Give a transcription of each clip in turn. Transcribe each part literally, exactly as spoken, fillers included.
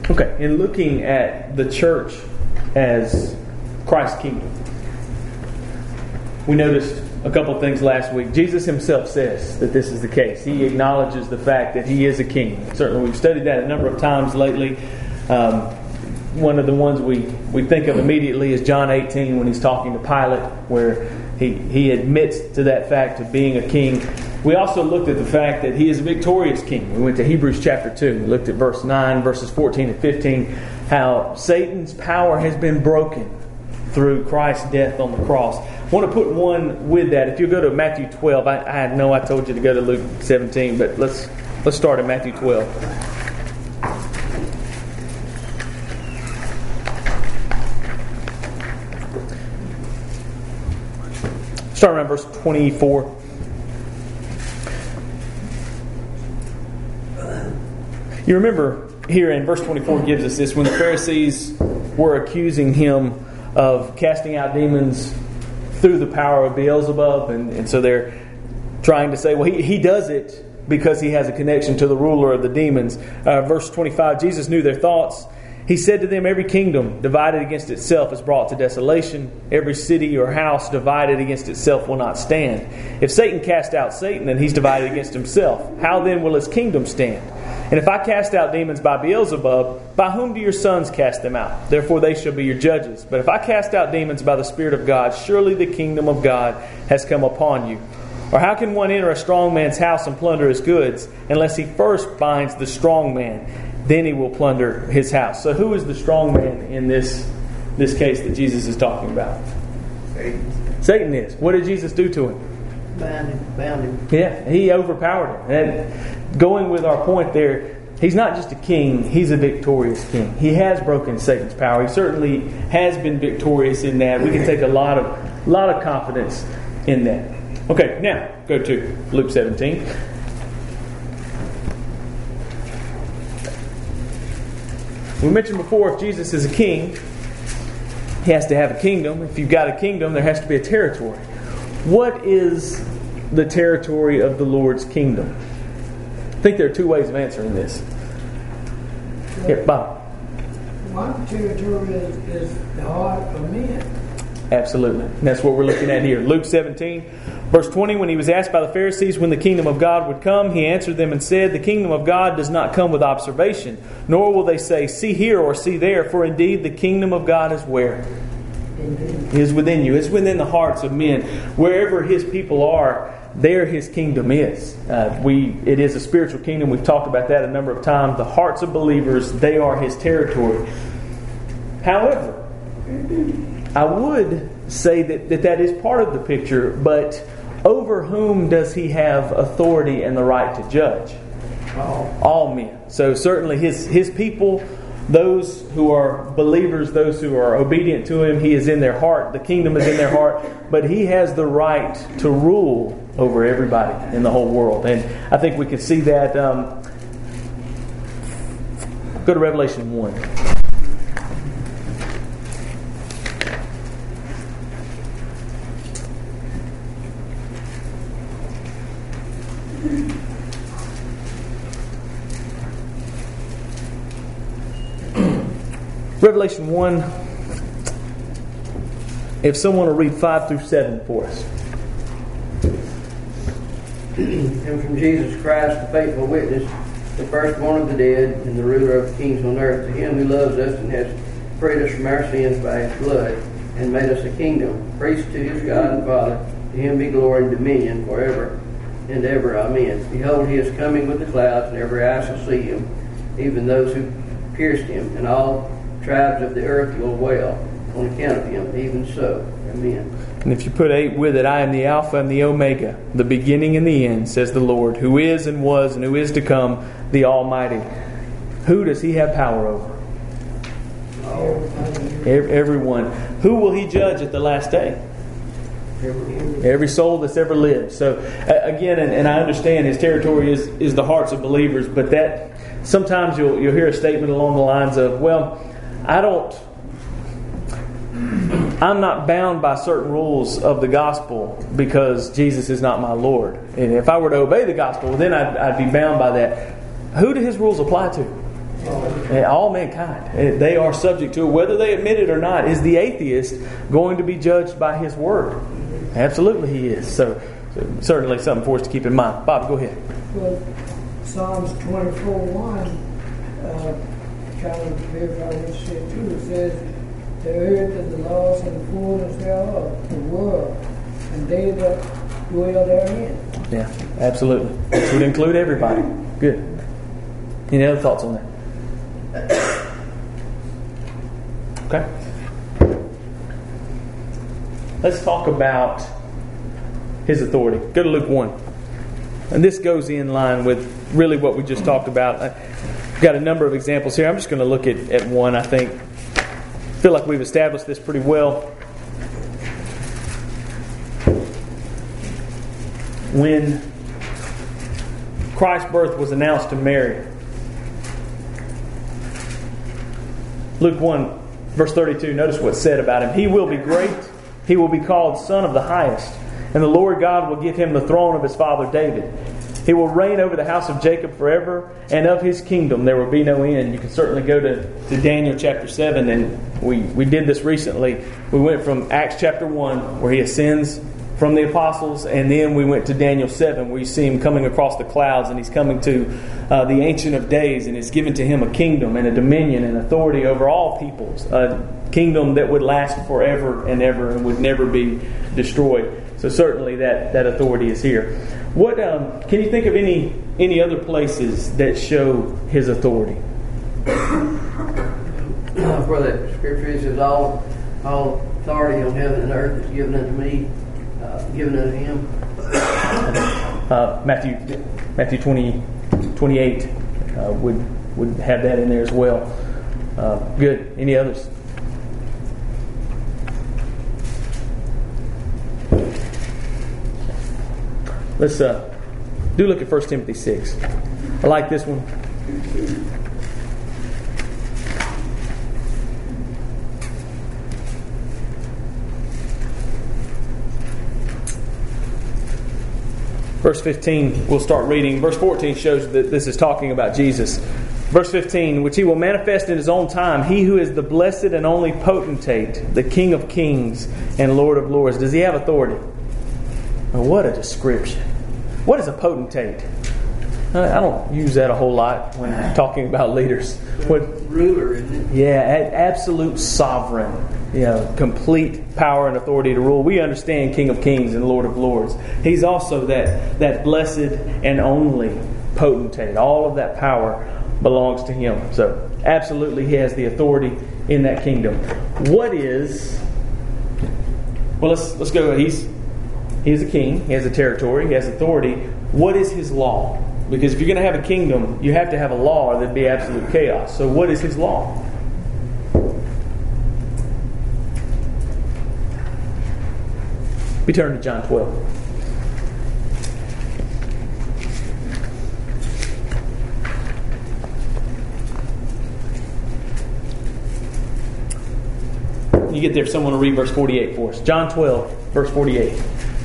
Okay, in looking at the church as Christ's kingdom, we noticed a couple of things last week. Jesus himself says that this is the case. He acknowledges the fact that he is a king. Certainly we've studied that a number of times lately. Um, one of the ones we, we think of immediately is John eighteen when he's talking to Pilate, where he, he admits to that fact of being a king. We also looked at the fact that he is a victorious king. We went to Hebrews chapter two. We looked at verse nine, verses fourteen and fifteen, how Satan's power has been broken through Christ's death on the cross. I want to put one with that. If you go to Matthew twelve, I, I know I told you to go to Luke seventeen, but let's let's start at Matthew twelve. Start around verse twenty-four. You remember here in verse twenty-four gives us this, when the Pharisees were accusing him of casting out demons through the power of Beelzebub, and, and so they're trying to say, well, he, he does it because he has a connection to the ruler of the demons. Uh, verse twenty-five, Jesus knew their thoughts. He said to them, every kingdom divided against itself is brought to desolation. Every city or house divided against itself will not stand. If Satan cast out Satan, then he's divided against himself. How then will his kingdom stand? And if I cast out demons by Beelzebub, by whom do your sons cast them out? Therefore they shall be your judges. But if I cast out demons by the Spirit of God, surely the kingdom of God has come upon you. Or how can one enter a strong man's house and plunder his goods, unless he first binds the strong man? Then he will plunder his house. So who is the strong man in this, this case that Jesus is talking about? Satan. Satan is. What did Jesus do to him? Bound him. Bound him. Yeah, he overpowered him. And going with our point there, he's not just a king, he's a victorious king. He has broken Satan's power. He certainly has been victorious in that. We can take a lot of lot of confidence in that. Okay, now go to Luke seventeen. We mentioned before, if Jesus is a king, he has to have a kingdom. If you've got a kingdom, there has to be a territory. What is the territory of the Lord's kingdom? I think there are two ways of answering this. Here, Bob. One territory is, is the heart of men. Absolutely. And that's what we're looking at here. Luke seventeen, verse twenty, when he was asked by the Pharisees when the kingdom of God would come, he answered them and said, the kingdom of God does not come with observation, nor will they say, see here or see there, for indeed the kingdom of God is where? It is within you. It's within the hearts of men. Wherever his people are, there his kingdom is. Uh, we it is a spiritual kingdom. We've talked about that a number of times. The hearts of believers, they are his territory. However, I would say that, that that is part of the picture, but over whom does he have authority and the right to judge? All. All men. So certainly his, his people, those who are believers, those who are obedient to him, he is in their heart. The kingdom is in their heart. But he has the right to rule over everybody in the whole world. And I think we can see that. Um, go to Revelation one. Revelation one, if someone will read five through seven for us. And from Jesus Christ, the faithful witness, the firstborn of the dead, and the ruler of kings on earth, to him who loves us and has freed us from our sins by his blood, and made us a kingdom, priests to his God and Father, to him be glory and dominion forever and ever. Amen. Behold, he is coming with the clouds, and every eye shall see him, even those who pierced him, and all tribes of the earth will wail on account of him. Even so. Amen. And if you put eight with it, I am the Alpha and the Omega, the beginning and the end, says the Lord, who is and was and who is to come, the Almighty. Who does he have power over? Everyone. Who will he judge at the last day? Every soul that's ever lived. So again, and, and I understand his territory is, is the hearts of believers, but that sometimes you'll you'll hear a statement along the lines of, well, I don't I'm not bound by certain rules of the gospel because Jesus is not my Lord. And if I were to obey the gospel, then I'd, I'd be bound by that. Who do his rules apply to? And all mankind. They are subject to it. Whether they admit it or not, is the atheist going to be judged by his word? Absolutely he is. So, so certainly something for us to keep in mind. Bob, go ahead. Well, Psalms twenty-four one, uh, kind of verify what you said too. It says, the earth and the laws and the fullness thereof, the world, and they that dwell therein. Yeah, absolutely. This would include everybody. Good. Any other thoughts on that? Okay. Let's talk about His authority. Go to Luke one. And this goes in line with really what we just talked about. I've got a number of examples here. I'm just going to look at, at one, I think. I feel like we've established this pretty well. When Christ's birth was announced to Mary, Luke one, verse thirty-two, notice what's said about Him. He will be great. He will be called Son of the Highest. And the Lord God will give Him the throne of His father David. He will reign over the house of Jacob forever, and of His kingdom there will be no end. You can certainly go to, to Daniel chapter seven, and we, we did this recently. We went from Acts chapter one, where He ascends from the apostles, and then we went to Daniel seven, where you see Him coming across the clouds, and He's coming to uh, the Ancient of Days, and it's given to Him a kingdom and a dominion and authority over all peoples, a kingdom that would last forever and ever and would never be destroyed. So certainly that, that authority is here. What um, can you think of any any other places that show His authority? Where that scripture says, all all authority on heaven and earth is given unto me, uh, given unto Him. Uh, Matthew Matthew twenty, twenty-eight uh, would would have that in there as well. Uh, good. Any others? Let's uh, do look at First Timothy six. I like this one. Verse fifteen, we'll start reading. Verse fourteen shows that this is talking about Jesus. Verse fifteen, which He will manifest in His own time, He who is the blessed and only potentate, the King of kings and Lord of lords. Does He have authority? Oh, what a description. What is a potentate? I don't use that a whole lot when talking about leaders. What ruler, isn't it? Yeah, absolute sovereign. You know, complete power and authority to rule. We understand King of Kings and Lord of Lords. He's also that, that blessed and only potentate. All of that power belongs to Him. So absolutely He has the authority in that kingdom. What is... Well, let's let's go. He's He's a king. He has a territory. He has authority. What is His law? Because if you're going to have a kingdom, you have to have a law or there'd be absolute chaos. So what is His law? We turn to John twelve. You get there, if someone will read verse forty-eight for us. John twelve, verse forty-eight.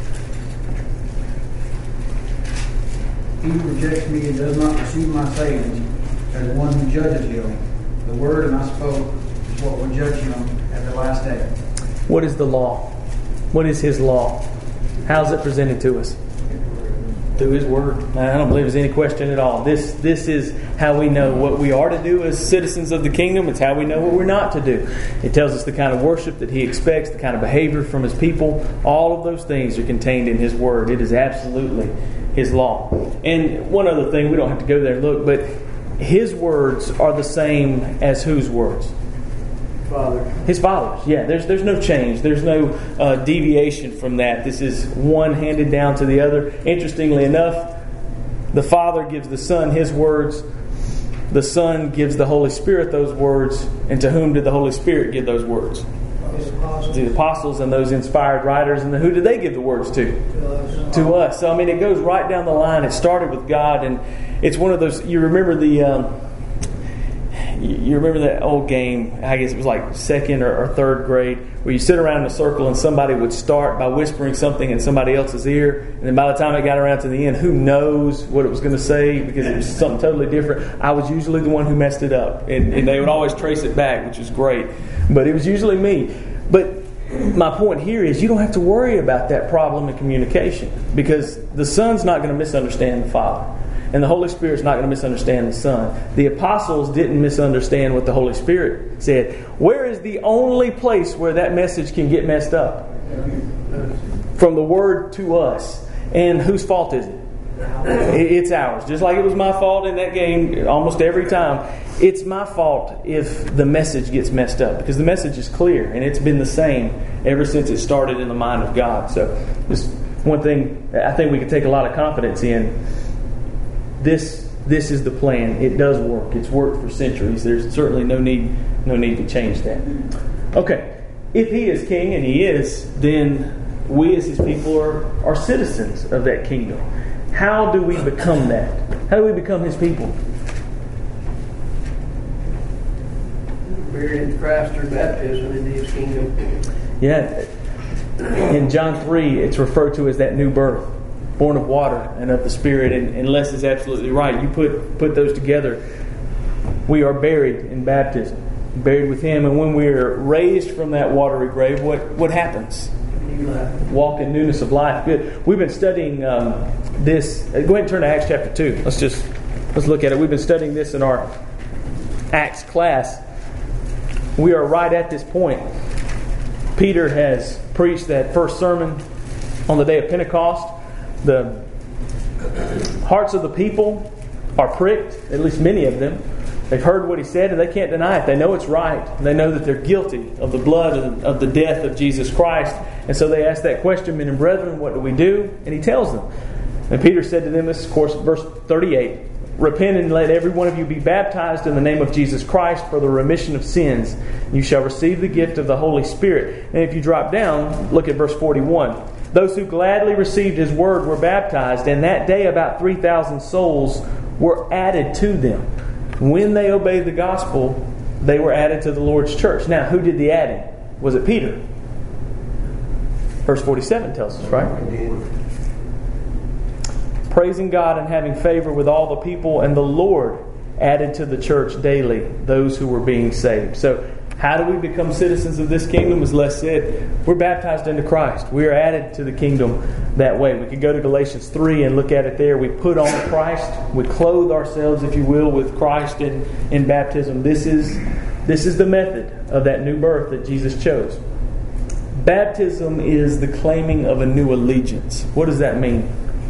He who rejects me and does not receive my sayings as one who judges him. The word and I spoke is what will judge him at the last day. What is the law? What is His law? How is it presented to us? Through His Word. I don't believe there's any question at all. This this is how we know what we are to do as citizens of the kingdom. It's how we know what we're not to do. It tells us the kind of worship that He expects, the kind of behavior from His people. All of those things are contained in His Word. It is absolutely His law. And one other thing, we don't have to go there and look, but His words are the same as whose words? Father. His Father's. Yeah, there's there's no change. There's no uh, deviation from that. This is one handed down to the other. Interestingly enough, the Father gives the Son His words. The Son gives the Holy Spirit those words. And to whom did the Holy Spirit give those words? To the apostles and those inspired writers. And then who did they give the words to? To us. To us. So, I mean, it goes right down the line. It started with God. And it's one of those, you remember the... Um, you remember that old game, I guess it was like second or, or third grade, where you sit around in a circle and somebody would start by whispering something in somebody else's ear, and then by the time it got around to the end, who knows what it was going to say because it was something totally different. I was usually the one who messed it up, and, and they would always trace it back, which was great. But it was usually me. But my point here is you don't have to worry about that problem in communication, because the Son's not going to misunderstand the Father. And the Holy Spirit's not going to misunderstand the Son. The apostles didn't misunderstand what the Holy Spirit said. Where is the only place where that message can get messed up? From the Word to us. And whose fault is it? It's ours. Just like it was my fault in that game almost every time. It's my fault if the message gets messed up, because the message is clear and it's been the same ever since it started in the mind of God. So just one thing I think we can take a lot of confidence in. This this is the plan. It does work. It's worked for centuries. There's certainly no need no need to change that. Okay, if He is King, and He is, then we as His people are, are citizens of that kingdom. How do we become that? How do we become His people? Buried in Christ through baptism into His kingdom. Yeah. In John three, it's referred to as that new birth. Born of water and of the Spirit, and, and Les is absolutely right. You put put those together. We are buried in baptism, buried with Him, and when we are raised from that watery grave, what what happens? Walk in newness of life. Good. We've been studying um, this. Go ahead and turn to Acts chapter two. Let's just let's look at it. We've been studying this in our Acts class. We are right at this point. Peter has preached that first sermon on the day of Pentecost. The hearts of the people are pricked, at least many of them. They've heard what he said and they can't deny it. They know it's right. They know that they're guilty of the blood of, of the death of Jesus Christ. And so they ask that question, men and brethren, what do we do? And he tells them. And Peter said to them, this is of course verse thirty-eight, repent and let every one of you be baptized in the name of Jesus Christ for the remission of sins. You shall receive the gift of the Holy Spirit. And if you drop down, look at verse forty-one. Those who gladly received His word were baptized, and that day about three thousand souls were added to them. When they obeyed the gospel, they were added to the Lord's church. Now, who did the adding? Was it Peter? Verse forty-seven tells us, right? Praising God and having favor with all the people, and the Lord added to the church daily those who were being saved. So, how do we become citizens of this kingdom? As Les said, we're baptized into Christ. We are added to the kingdom that way. We could go to Galatians three and look at it there. We put on Christ. We clothe ourselves, if you will, with Christ in, in baptism. This is, this is the method of that new birth that Jesus chose. Baptism is the claiming of a new allegiance. What does that mean?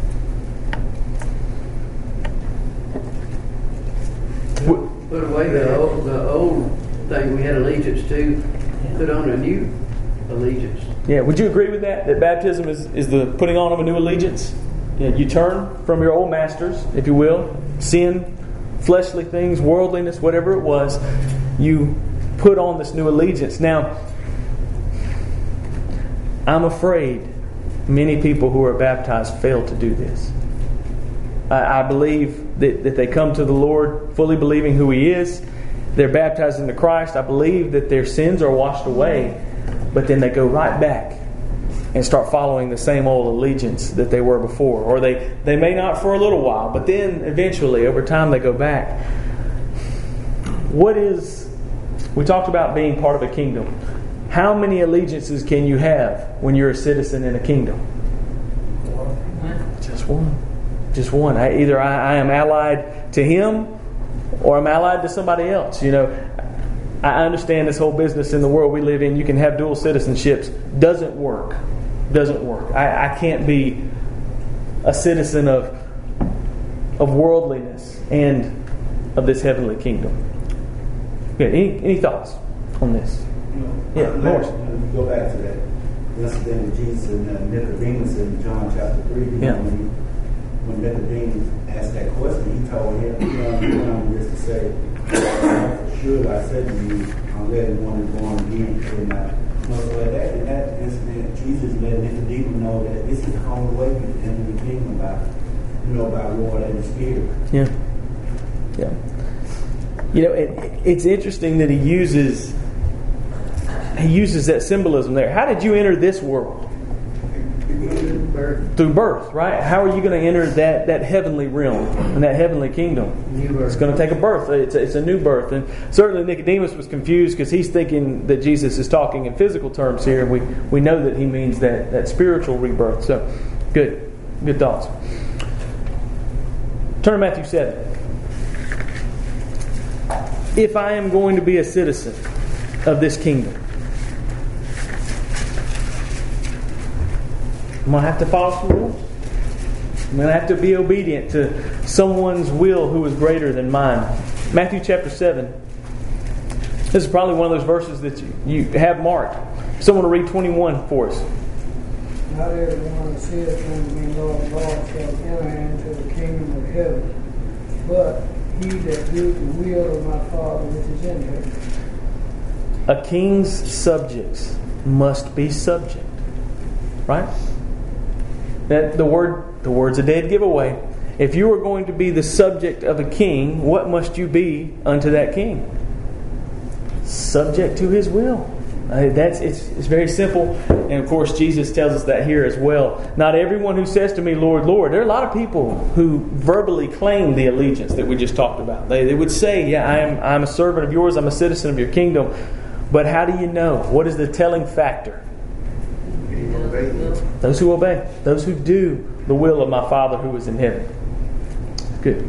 Put away the old, the old thing we had allegiance to, put on a new allegiance. Yeah, would you agree with that? That baptism is, is the putting on of a new allegiance? Yeah, you turn from your old masters, if you will, sin, fleshly things, worldliness, whatever it was. You put on this new allegiance. Now, I'm afraid many people who are baptized fail to do this. I, I believe that, that they come to the Lord fully believing who He is. They're baptized into Christ. I believe that their sins are washed away, but then they go right back and start following the same old allegiance that they were before. Or they, they may not for a little while, but then eventually, over time, they go back. What is... We talked about being part of a kingdom. How many allegiances can you have when you're a citizen in a kingdom? Just one. Just one. I, either I, I am allied to Him, or I'm allied to somebody else. You know, I understand this whole business in the world we live in. You can have dual citizenships. Doesn't work. Doesn't work. I, I can't be a citizen of of worldliness and of this heavenly kingdom. Yeah, any, any thoughts on this? You know, Yeah, Morris. Go back to that incident with Jesus and uh, Nicodemus in John chapter three. You Yeah. know, when, he, when Nicodemus asked that question, he told him, you know, he wanted this to say, for sure I said to you, unless one is born again, could not. You know, so at that, in that incident, Jesus let Nicodemus know that this is the only way to enter the kingdom by, you know, by water and the Spirit. Yeah. Yeah. You know, it, it's interesting that he uses he uses that symbolism there. How did you enter this world? Birth. Through birth, right? How are you going to enter that, that heavenly realm and that heavenly kingdom? New birth. It's going to take a birth. It's a, it's a new birth. And certainly Nicodemus was confused because he's thinking that Jesus is talking in physical terms here. And we, we know that he means that, that spiritual rebirth. So, good. Good thoughts. Turn to Matthew seven. If I am going to be a citizen of this kingdom, I'm going to have to follow some rules. I'm going to have to be obedient to someone's will who is greater than mine. Matthew chapter seven. This is probably one of those verses that you, you have marked. Someone will read twenty-one for us. Not everyone that saith unto me, Lord, Lord, shall enter into the kingdom of heaven, but he that doeth the will of my Father which is in heaven. A king's subjects must be subject. Right? That the word the word's a dead giveaway. If you are going to be the subject of a king, what must you be unto that king? Subject to his will. Uh, that's it's, it's very simple. And of course Jesus tells us that here as well. Not everyone who says to me, Lord, Lord. There are a lot of people who verbally claim the allegiance that we just talked about. They, they would say, yeah, I am I'm a servant of yours, I'm a citizen of your kingdom. But how do you know? What is the telling factor? Those who obey. Those who do the will of my Father who is in heaven. Good.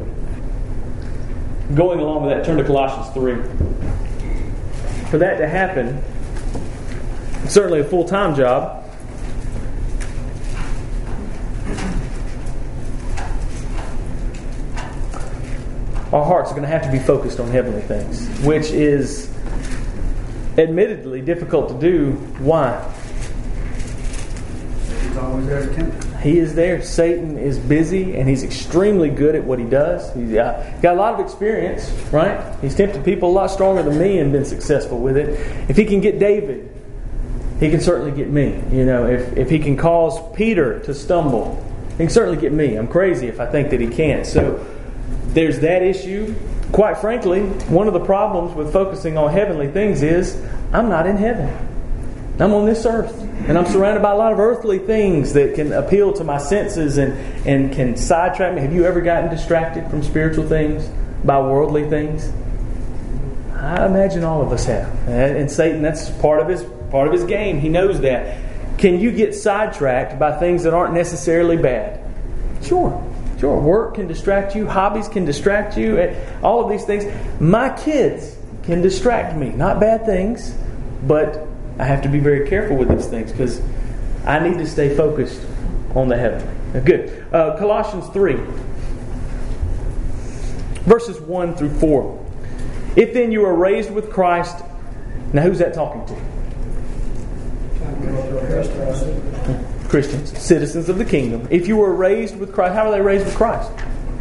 Going along with that, turn to Colossians three. For that to happen, it's certainly a full-time job. Our hearts are going to have to be focused on heavenly things, which is admittedly difficult to do. Why? He's always there to tempt us. He is there. Satan is busy, and he's extremely good at what he does. He's uh, got a lot of experience, right? He's tempted people a lot stronger than me and been successful with it. If he can get David, he can certainly get me. You know, if, if he can cause Peter to stumble, he can certainly get me. I'm crazy if I think that he can't. So there's that issue. Quite frankly, one of the problems with focusing on heavenly things is I'm not in heaven. I'm on this earth. And I'm surrounded by a lot of earthly things that can appeal to my senses and, and can sidetrack me. Have you ever gotten distracted from spiritual things by worldly things? I imagine all of us have. And Satan, that's part of his part of his game. He knows that. Can you get sidetracked by things that aren't necessarily bad? Sure. Sure. Work can distract you. Hobbies can distract you. All of these things. My kids can distract me. Not bad things, but I have to be very careful with these things because I need to stay focused on the heavenly. Good. Uh, Colossians three, verses one through four. If then you are raised with Christ, now who's that talking to? Christians, citizens of the kingdom. If you were raised with Christ, how are they raised with Christ?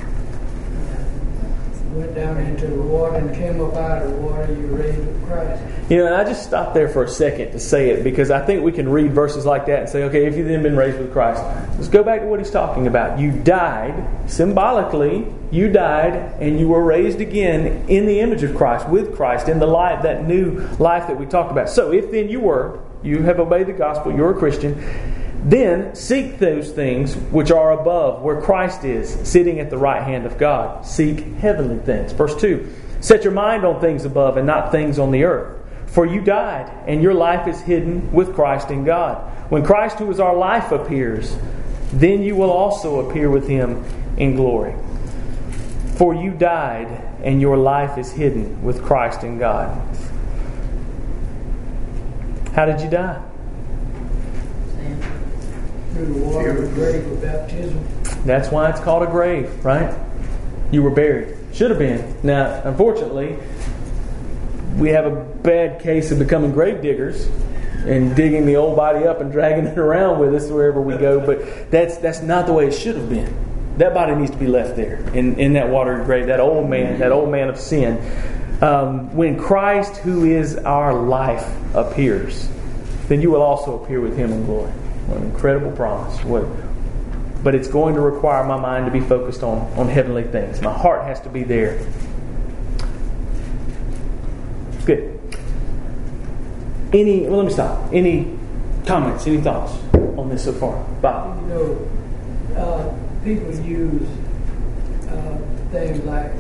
Went down into the water and came up out of the water, you raised with Christ. You know, and I just stopped there for a second to say it because I think we can read verses like that and say, okay, if you've then been raised with Christ, let's go back to what he's talking about. You died, symbolically, you died and you were raised again in the image of Christ, with Christ, in the life, that new life that we talked about. So if then you were, you have obeyed the gospel, you're a Christian, then seek those things which are above, where Christ is, sitting at the right hand of God. Seek heavenly things. Verse two, set your mind on things above and not things on the earth. For you died, and your life is hidden with Christ in God. When Christ, who is our life, appears, then you will also appear with Him in glory. For you died, and your life is hidden with Christ in God. How did you die? Through the water of the grave of baptism. That's why it's called a grave, right? You were buried. Should have been. Now, unfortunately, we have a bad case of becoming grave diggers and digging the old body up and dragging it around with us wherever we go. But that's that's not the way it should have been. That body needs to be left there in, in that watery grave, that old man, that old man of sin. Um, when Christ, who is our life, appears, then you will also appear with Him in glory. What an incredible promise. What, but it's going to require my mind to be focused on, on heavenly things. My heart has to be there. Good. Any, well, let me stop. Any comments, any thoughts on this so far? Bob? You know, uh, people use uh, things like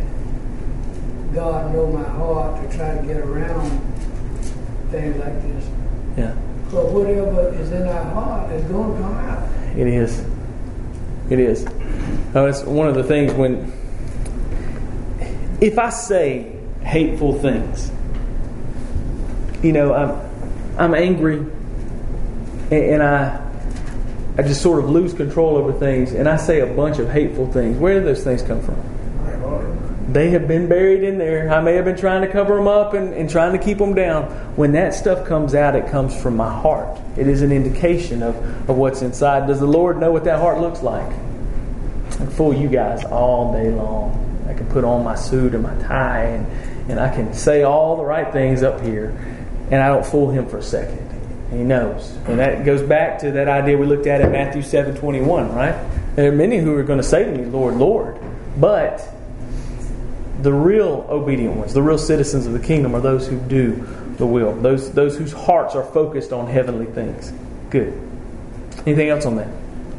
God know my heart to try to get around things like this. Yeah. But whatever is in our heart is going to come out. It is. It is. Oh, it's one of the things when, if I say hateful things, you know, I'm I'm angry, and, and I I just sort of lose control over things, and I say a bunch of hateful things. Where do those things come from? They have been buried in there. I may have been trying to cover them up and, and trying to keep them down. When that stuff comes out, it comes from my heart. It is an indication of, of what's inside. Does the Lord know what that heart looks like? I can fool you guys all day long. I can put on my suit and my tie, and, and I can say all the right things up here, and I don't fool Him for a second. He knows. And that goes back to that idea we looked at in Matthew seven twenty-one, right? There are many who are going to say to me, Lord, Lord. But the real obedient ones, the real citizens of the kingdom, are those who do the will. Those those whose hearts are focused on heavenly things. Good. Anything else on that?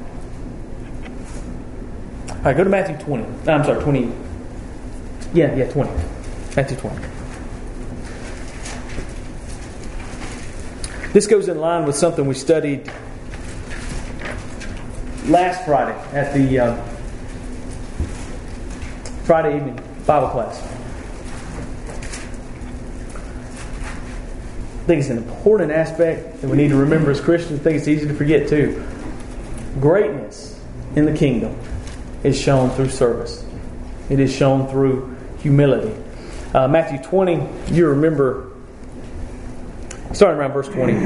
All right, go to Matthew twenty. I'm sorry, twenty. Yeah, yeah, twenty. Matthew twenty. This goes in line with something we studied last Friday at the uh, Friday evening Bible class. I think it's an important aspect that we need to remember as Christians. I think it's easy to forget too. Greatness in the kingdom is shown through service. It is shown through humility. Uh, Matthew twenty, you remember, starting around verse twenty.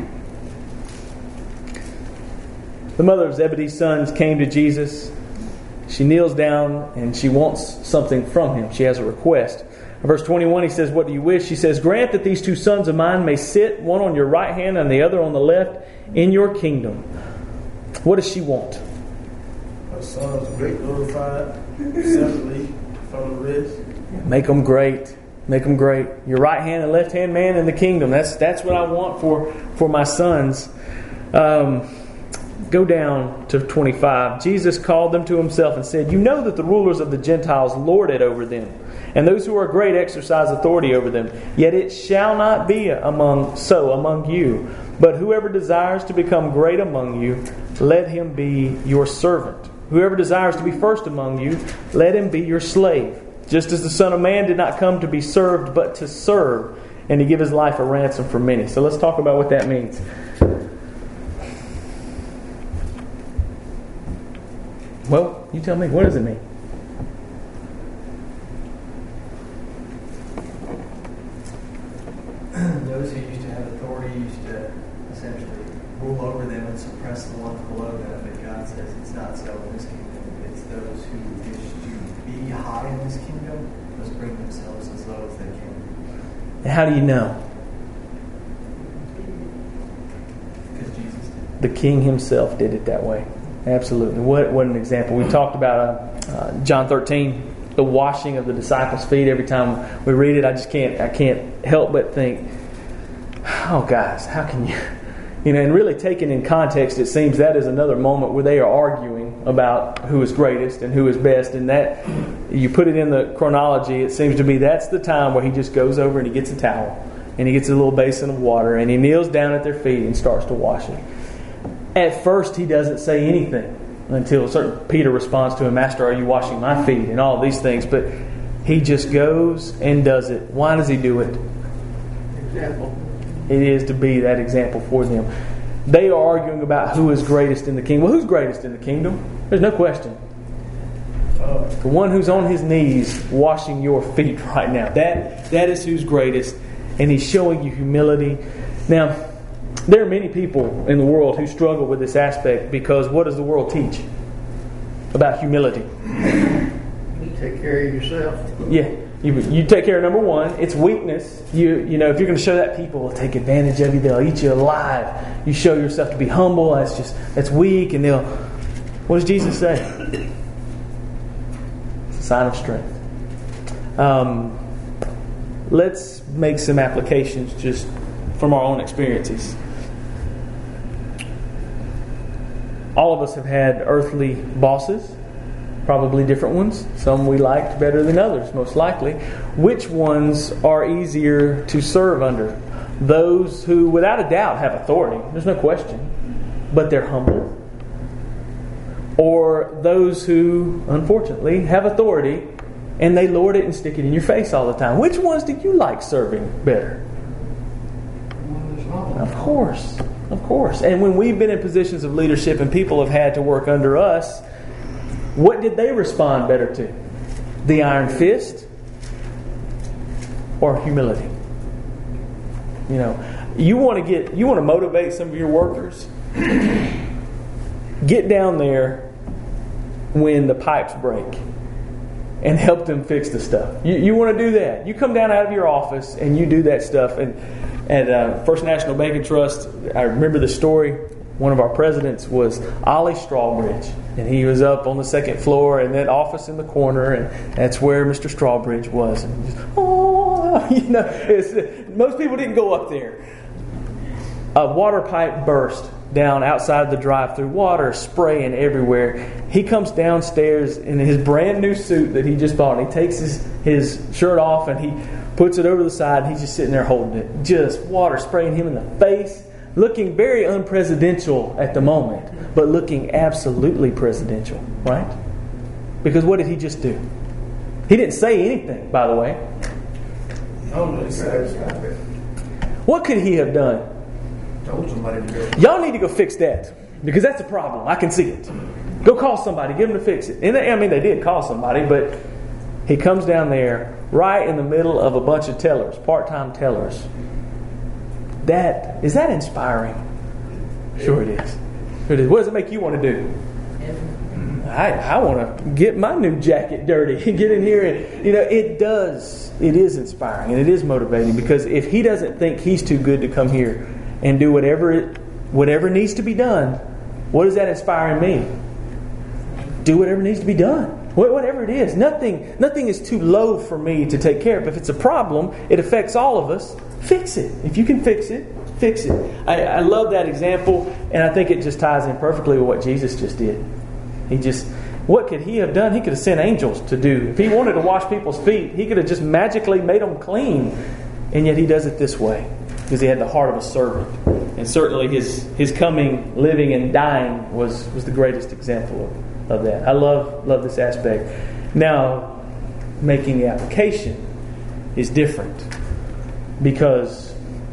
The mother of Zebedee's sons came to Jesus. She kneels down and she wants something from Him. She has a request. In verse twenty-one, he says, "What do you wish?" She says, "Grant that these two sons of mine may sit, one on your right hand and the other on the left, in your kingdom." What does she want? Her sons great glorified, separately from the rest. Make them great. Make them great. Your right hand and left hand man in the kingdom. That's that's what I want for, for my sons. Um, go down to twenty-five. Jesus called them to Himself and said, "You know that the rulers of the Gentiles lord it over them, and those who are great exercise authority over them. Yet it shall not be among so among you. But whoever desires to become great among you, let him be your servant. Whoever desires to be first among you, let him be your slave. Just as the Son of Man did not come to be served, but to serve, and to give His life a ransom for many." So let's talk about what that means. Well, you tell me. What does it mean? Those who used to have authority used to essentially rule over them and suppress the ones below them. But God says it's not so in this kingdom. It's those who wish to be high in this kingdom must bring themselves as low as they can. And how do you know? Because Jesus did. The King Himself did it that way. Absolutely. What what an example. We talked about uh, uh, John thirteen, the washing of the disciples' feet. Every time we read it, I just can't I can't help but think, oh guys, how can you, you know? And really taken in context, it seems that is another moment where they are arguing about who is greatest and who is best. And that, you put it in the chronology, it seems to be that's the time where He just goes over and He gets a towel and He gets a little basin of water and He kneels down at their feet and starts to wash it. At first, He doesn't say anything until certain Peter responds to Him, "Master, are you washing my feet?" and all these things. But He just goes and does it. Why does He do it? Example. It is to be that example for them. They are arguing about who is greatest in the kingdom. Well, who's greatest in the kingdom? There's no question. The one who's on his knees washing your feet right now. That that is who's greatest. And He's showing you humility. Now, there are many people in the world who struggle with this aspect because what does the world teach about humility? You take care of yourself. Yeah, you, you take care of number one. It's weakness. You you know if you're going to show that, people will take advantage of you. They'll eat you alive. You show yourself to be humble. That's just that's weak, and they'll. What does Jesus say? It's a sign of strength. Um, let's make some applications just from our own experiences. All of us have had earthly bosses, probably different ones. Some we liked better than others, most likely. Which ones are easier to serve under? Those who, without a doubt, have authority. There's no question. But they're humble. Or those who, unfortunately, have authority and they lord it and stick it in your face all the time. Which ones do you like serving better? Of course. Of course. And when we've been in positions of leadership and people have had to work under us, what did they respond better to? The iron fist or humility? You know, you want to get you want to motivate some of your workers. Get down there when the pipes break and help them fix the stuff. You, you want to do that. You come down out of your office and you do that stuff. And at uh, First National Bank and Trust, I remember the story. One of our presidents was Ollie Strawbridge, and he was up on the second floor in that office in the corner, and that's where Mister Strawbridge was. And just, oh, you know, it's, most people didn't go up there. A water pipe burst down outside the drive-thru, water spraying everywhere. He comes downstairs in his brand new suit that he just bought, and he takes his, his shirt off and he puts it over the side, and he's just sitting there holding it. Just water spraying him in the face, looking very unpresidential at the moment, but looking absolutely presidential, right? Because what did he just do? He didn't say anything, by the way. What could he have done? Told somebody to go. Y'all need to go fix that, because that's a problem. I can see it. Go call somebody, get them to fix it. And they, I mean, they did call somebody, but he comes down there right in the middle of a bunch of tellers, part-time tellers. That is that inspiring? Sure it is. Sure it is. What does it make you want to do? I, I want to get my new jacket dirty and get in here, and you know it does. It is inspiring and it is motivating, because if he doesn't think he's too good to come here and do whatever it, whatever needs to be done, what is that inspiring me? Do whatever needs to be done. Whatever it is. Nothing, nothing is too low for me to take care of. If it's a problem, it affects all of us. Fix it. If you can fix it, fix it. I, I love that example, and I think it just ties in perfectly with what Jesus just did. He just, what could he have done? He could have sent angels to do. If he wanted to wash people's feet, he could have just magically made them clean. And yet he does it this way, because he had the heart of a servant. And certainly his his coming, living, and dying was, was the greatest example of, of that. I love love this aspect. Now, making the application is different, because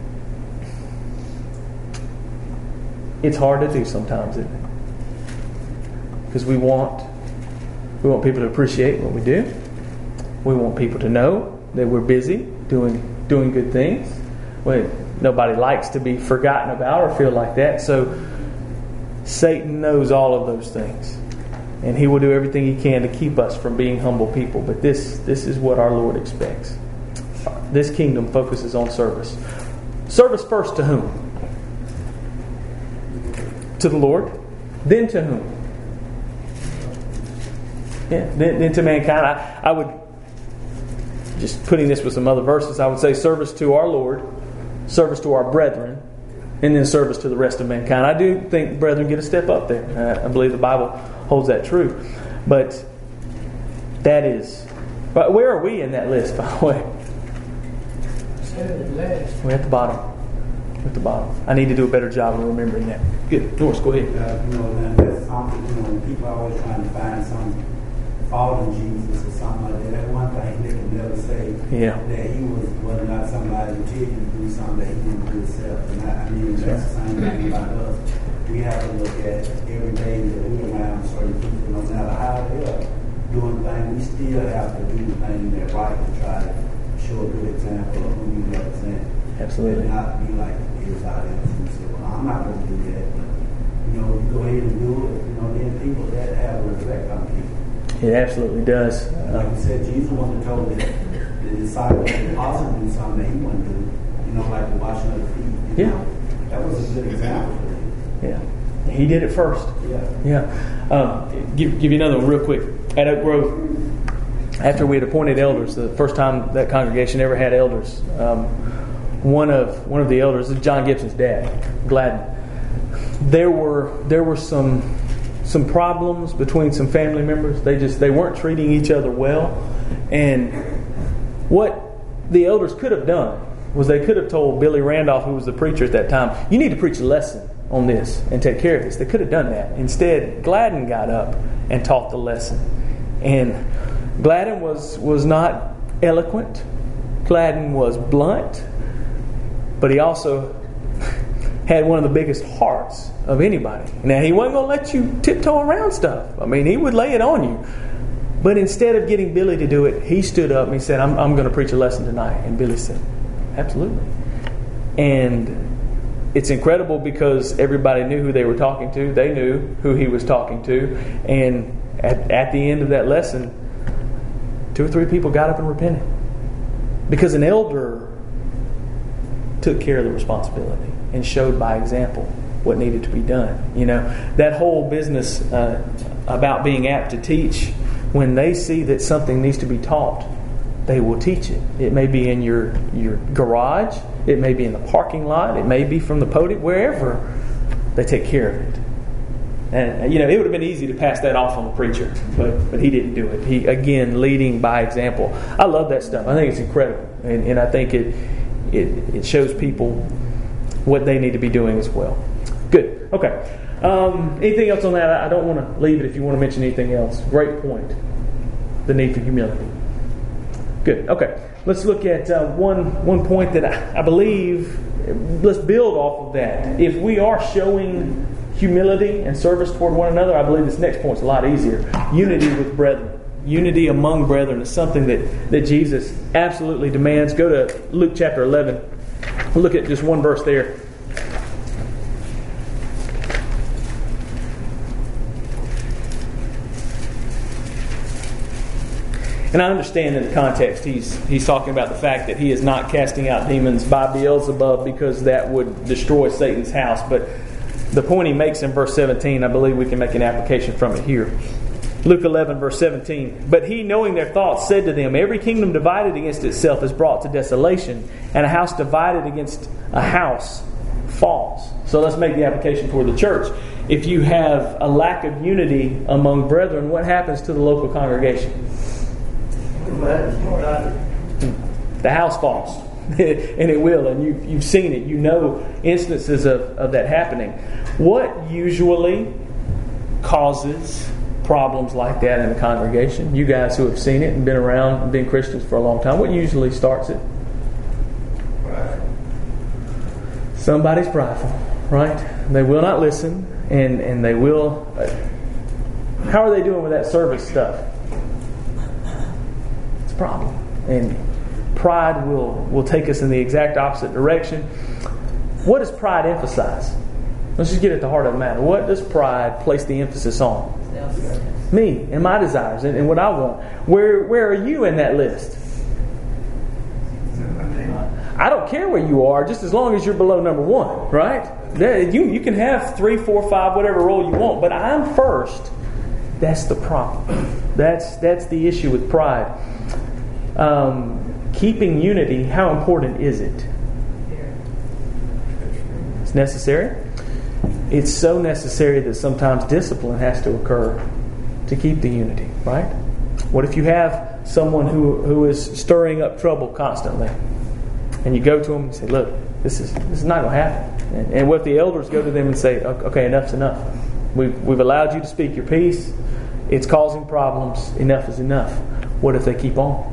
it's hard to do sometimes, isn't it? Because we want we want people to appreciate what we do. We want people to know that we're busy doing doing good things. Well, nobody likes to be forgotten about or feel like that. So Satan knows all of those things, and he will do everything he can to keep us from being humble people. But this this is what our Lord expects. This kingdom focuses on service. Service first to whom? To the Lord. Then to whom? Yeah, then, then to mankind. I, I would, just putting this with some other verses, I would say service to our Lord, service to our brethren, and then service to the rest of mankind. I do think brethren get a step up there. I believe the Bible holds that true. But that is... But where are we in that list, by the way? We're at the bottom. We're at the bottom. I need to do a better job of remembering that. Good. Norris, go ahead. Uh, you know, and that's something, you know, when people are always trying to find some fault in Jesus or something like that. That's one thing they can never say. Yeah. That he was, was not somebody who tell you to do something that he didn't do himself. And I, I mean, that's the same thing about us. We have to look at every day that we're around certain people, no matter how they're doing things, we still have to do the thing that's right to try to show a good example of who we represent. Absolutely. And not be like everybody else and say, well, I'm not going to do that. But, you know, you go ahead and do it. You know, then people that have respect on people. It absolutely does. Like you said, Jesus wasn't told that the disciples, the apostles do something that he wouldn't do. You know, like the washing of the feet. You Yeah. know, that was a good example for them. Yeah. He did it first. Yeah. Yeah. Um, give, give you another one real quick. At Oak Grove, after we had appointed elders, the first time that congregation ever had elders, um, one of one of the elders, John Gibson's dad, Gladden, there were there were some some problems between some family members. They just they weren't treating each other well, and what the elders could have done was they could have told Billy Randolph, who was the preacher at that time, you need to preach a lesson on this and take care of this. They could have done that. Instead, Gladden got up and taught the lesson. And Gladden was, was not eloquent. Gladden was blunt. But he also had one of the biggest hearts of anybody. Now, he wasn't going to let you tiptoe around stuff. I mean, he would lay it on you. But instead of getting Billy to do it, he stood up and he said, I'm, I'm going to preach a lesson tonight. And Billy said, absolutely. And it's incredible because everybody knew who they were talking to. They knew who he was talking to. And at, at the end of that lesson, two or three people got up and repented. Because an elder took care of the responsibility and showed by example what needed to be done. You know, that whole business uh, about being apt to teach, when they see that something needs to be taught, they will teach it. It may be in your, your garage. It may be in the parking lot. It may be from the podium. Wherever, they take care of it. And, you know, it would have been easy to pass that off on the preacher, but but he didn't do it. He, again, leading by example. I love that stuff. I think it's incredible. And, and I think it, it it shows people what they need to be doing as well. Good. Okay. Um, anything else on that? I don't want to leave it if you want to mention anything else. Great point. The need for humility. Good. Okay. Let's look at uh, one one point that I, I believe, let's build off of that. If we are showing humility and service toward one another, I believe this next point is a lot easier. Unity with brethren. Unity among brethren is something that, that Jesus absolutely demands. Go to Luke chapter eleven. We'll look at just one verse there. And I understand in the context he's he's talking about the fact that he is not casting out demons by Beelzebub because that would destroy Satan's house. But the point he makes in verse seventeen, I believe we can make an application from it here. Luke eleven, verse seventeen. But he, knowing their thoughts, said to them, every kingdom divided against itself is brought to desolation, and a house divided against a house falls. So let's make the application toward the church. If you have a lack of unity among brethren, what happens to the local congregation? The house falls. And it will. And you, you've seen it. You know instances of, of that happening. What usually causes problems like that in the congregation? You guys who have seen it and been around and been Christians for a long time, what usually starts it? Somebody's prideful, right? They will not listen, and, and they will... Uh, how are they doing with that service stuff? It's a problem. And pride will, will take us in the exact opposite direction. What does pride emphasize? Let's just get at the heart of the matter. What does pride place the emphasis on? Me and my desires and, and what I want. Where where are you in that list? I don't care where you are, just as long as you're below number one, right? You, you can have three, four, five, whatever role you want, but I'm first. That's the problem. That's that's the issue with pride. Um, keeping unity, how important is it? It's necessary. It's so necessary that sometimes discipline has to occur to keep the unity, right? What if you have someone who, who is stirring up trouble constantly, and you go to them and say, look, this is this is not going to happen. And, and what if the elders go to them and say, okay, enough's enough. We've, we've allowed you to speak your piece. It's causing problems. Enough is enough. What if they keep on?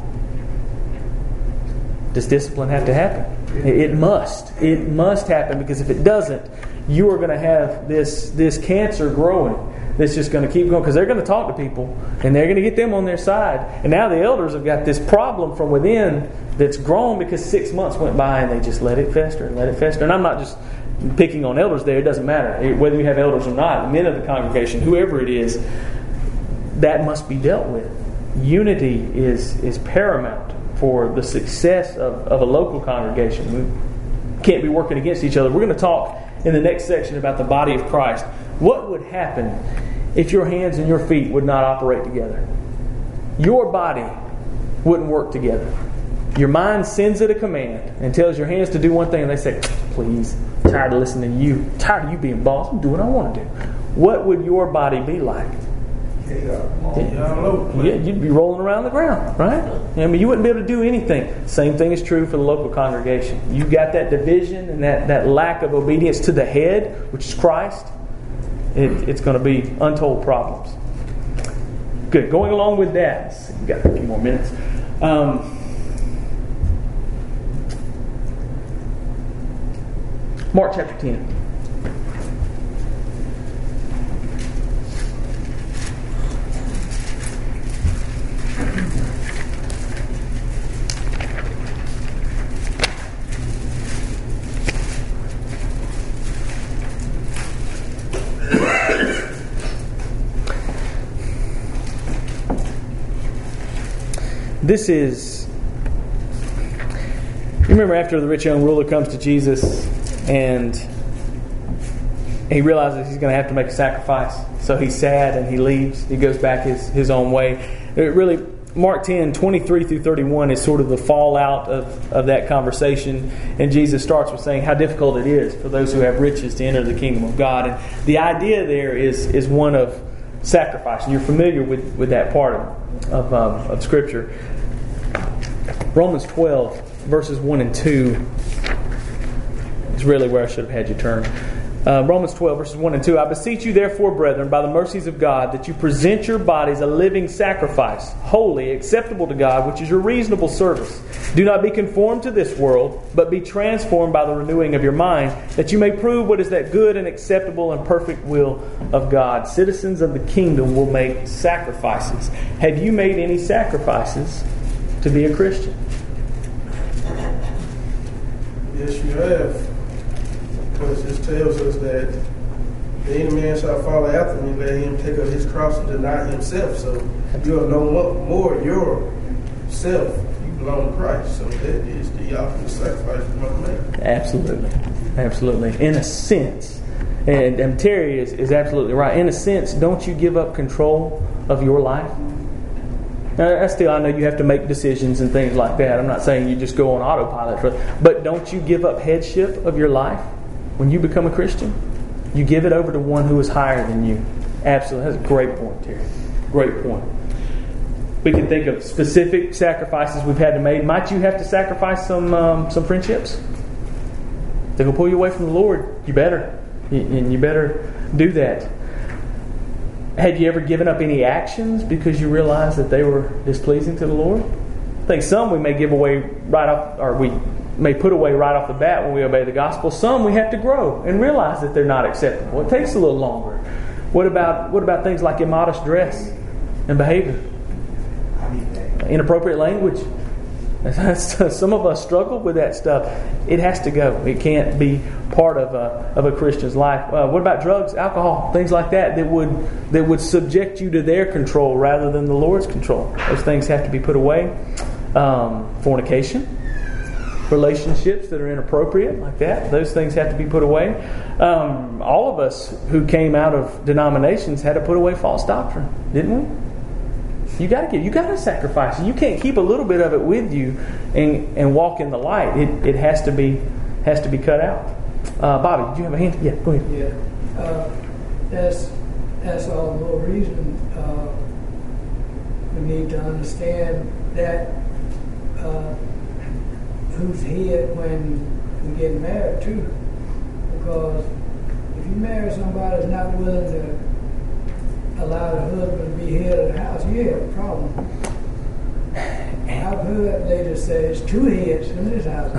Does discipline have to happen? It must. It must happen, because if it doesn't, you are going to have this this cancer growing that's just going to keep going, because they're going to talk to people and they're going to get them on their side. And now the elders have got this problem from within that's grown because six months went by and they just let it fester and let it fester. And I'm not just picking on elders there. It doesn't matter. Whether you have elders or not, the men of the congregation, whoever it is, that must be dealt with. Unity is, is paramount for the success of, of a local congregation. We can't be working against each other. We're going to talk in the next section about the body of Christ. What would happen if your hands and your feet would not operate together? Your body wouldn't work together. Your mind sends it a command and tells your hands to do one thing, and they say, please, I'm tired of listening to you. I'm tired of you being boss. I'm doing what I want to do. What would your body be like? Yeah, you'd be rolling around the ground, right? I mean, you wouldn't be able to do anything. Same thing is true for the local congregation. You've got that division and that, that lack of obedience to the head, which is Christ. It, it's going to be untold problems. Good. Going along with that, we've got a few more minutes. Um, Mark chapter ten. This is, you remember after the rich young ruler comes to Jesus and he realizes he's going to have to make a sacrifice. So he's sad and he leaves. He goes back his, his own way. It really, Mark ten, twenty-three through thirty-one is sort of the fallout of, of that conversation. And Jesus starts with saying how difficult it is for those who have riches to enter the kingdom of God. And the idea there is, is one of sacrifice. And you're familiar with, with that part of, of, um, of Scripture. Romans twelve, verses one and two is really where I should have had you turn. Uh, Romans twelve, verses one and two. I beseech you, therefore, brethren, by the mercies of God, that you present your bodies a living sacrifice, holy, acceptable to God, which is your reasonable service. Do not be conformed to this world, but be transformed by the renewing of your mind, that you may prove what is that good and acceptable and perfect will of God. Citizens of the kingdom will make sacrifices. Have you made any sacrifices to be a Christian? Yes, you have. Because it tells us that the any man shall follow after me, let him take up his cross and deny himself. So you are no more yourself. You belong to Christ. So that is the ultimate sacrifice you must make. Absolutely. Absolutely. In a sense, and, and Terry is, is absolutely right. In a sense, don't you give up control of your life? Now, still, I know you have to make decisions and things like that. I'm not saying you just go on autopilot. For, but don't you give up headship of your life when you become a Christian? You give it over to one who is higher than you. Absolutely. That's a great point, Terry. Great point. We can think of specific sacrifices we've had to make. Might you have to sacrifice some um, some friendships? They're going to pull you away from the Lord. You better. And you better do that. Had you ever given up any actions because you realized that they were displeasing to the Lord? I think some we may give away right off, or we may put away right off the bat when we obey the gospel. Some we have to grow and realize that they're not acceptable. It takes a little longer. What about what about things like immodest dress and behavior? Inappropriate language. Some of us struggle with that stuff. It has to go. It can't be part of a, of a Christian's life. Uh, what about drugs, alcohol, things like that that would that would subject you to their control rather than the Lord's control? Those things have to be put away. Um, fornication, relationships that are inappropriate like that, those things have to be put away. Um, all of us who came out of denominations had to put away false doctrine, didn't we? You got to give. You got to sacrifice. You can't keep a little bit of it with you and and walk in the light. It it has to be has to be cut out. Uh, Bobby, did you have a hand? Yeah, go ahead. Yeah, uh, that's that's all the more reason uh, we need to understand that uh, who's head when we get married too. Because if you marry somebody that's not willing to allow the husband to be head of the house, you have a problem. I've heard ladies say it's two heads in this house.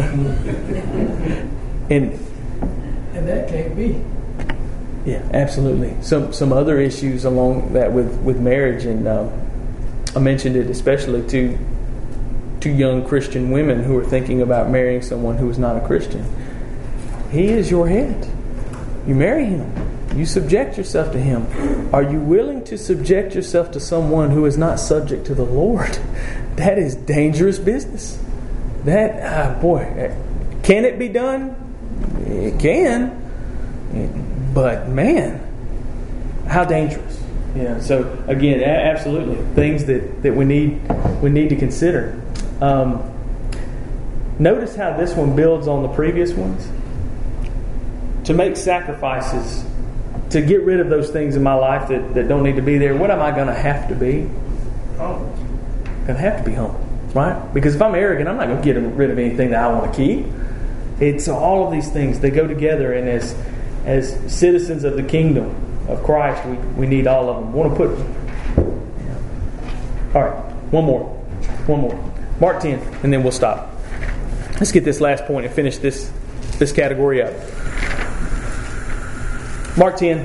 and and that can't be. Yeah, absolutely. Some some other issues along that with, with marriage, and um, I mentioned it especially to to young Christian women who are thinking about marrying someone who is not a Christian. He is your head. You marry him. You subject yourself to him. Are you willing to subject yourself to someone who is not subject to the Lord? That is dangerous business. That, ah, boy, can it be done? It can. But man, how dangerous. Yeah. So again, a- absolutely things that, that we need we need to consider. Um, notice how this one builds on the previous ones. To make sacrifices, to get rid of those things in my life that, that don't need to be there. What am I going to have to be? Humble. Going to have to be humble, right? Because if I'm arrogant, I'm not going to get rid of anything that I want to keep. It's all of these things. They go together, and as as citizens of the kingdom of Christ, we, we need all of them. I want to put. All right, one more, one more. Mark ten, and then we'll stop. Let's get this last point and finish this this category up. Mark ten.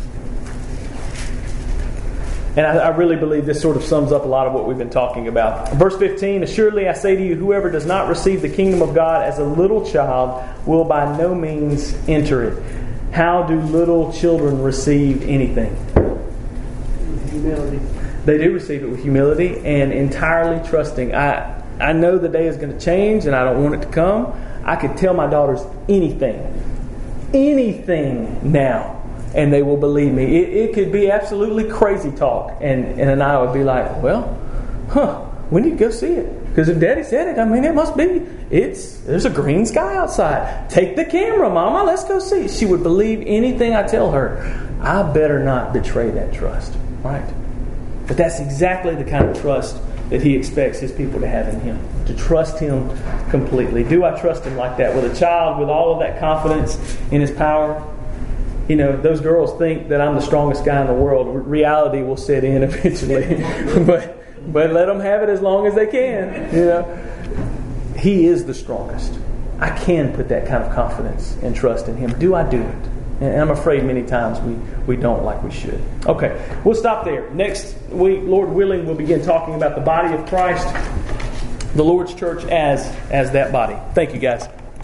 And I, I really believe this sort of sums up a lot of what we've been talking about. Verse fifteen, assuredly I say to you, whoever does not receive the kingdom of God as a little child will by no means enter it. How do little children receive anything? Humility. They do receive it with humility and entirely trusting. I, I know the day is going to change and I don't want it to come. I could tell my daughters anything. Anything now. And they will believe me. It, it could be absolutely crazy talk. And, and I would be like, well, huh, we need to go see it. Because if Daddy said it, I mean, it must be. It's There's a green sky outside. Take the camera, Mama. Let's go see. She would believe anything I tell her. I better not betray that trust. Right? But that's exactly the kind of trust that He expects His people to have in Him. To trust Him completely. Do I trust Him like that? With a child with all of that confidence in His power? You know, those girls think that I'm the strongest guy in the world. Reality will set in eventually. but but let them have it as long as they can. You know, He is the strongest. I can put that kind of confidence and trust in Him. Do I do it? And I'm afraid many times we, we don't like we should. Okay, we'll stop there. Next week, Lord willing, we'll begin talking about the body of Christ, the Lord's church as as that body. Thank you, guys.